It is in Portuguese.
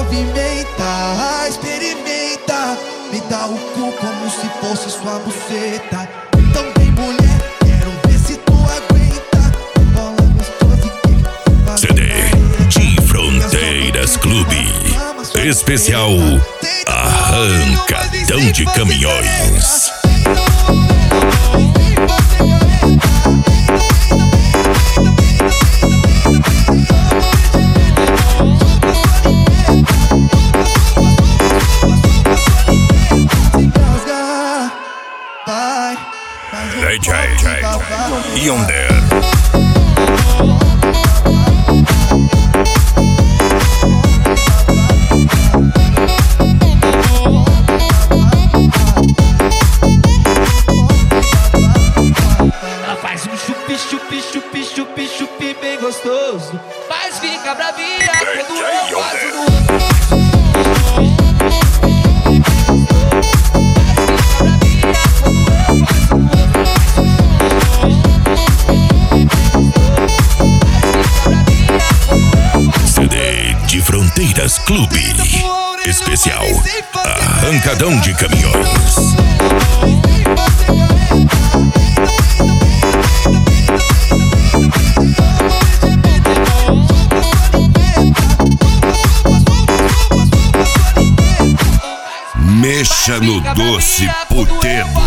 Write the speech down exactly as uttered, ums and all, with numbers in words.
movimenta, experimenta, me dá o cu como se fosse sua buceta. Então vem mulher, quero ver se tu aguenta. Bola gostosa e C D de Fronteiras Clube. Especial Arrancadão de Caminhões. D J Yonder. Ela faz um chupi, chupi, chupi, chupi, chupi bem gostoso, mas fica bravinha quando eu faço no outro. C D de Fronteiras Clube. Especial Arrancadão de Caminhões. Mexa no doce puteiro.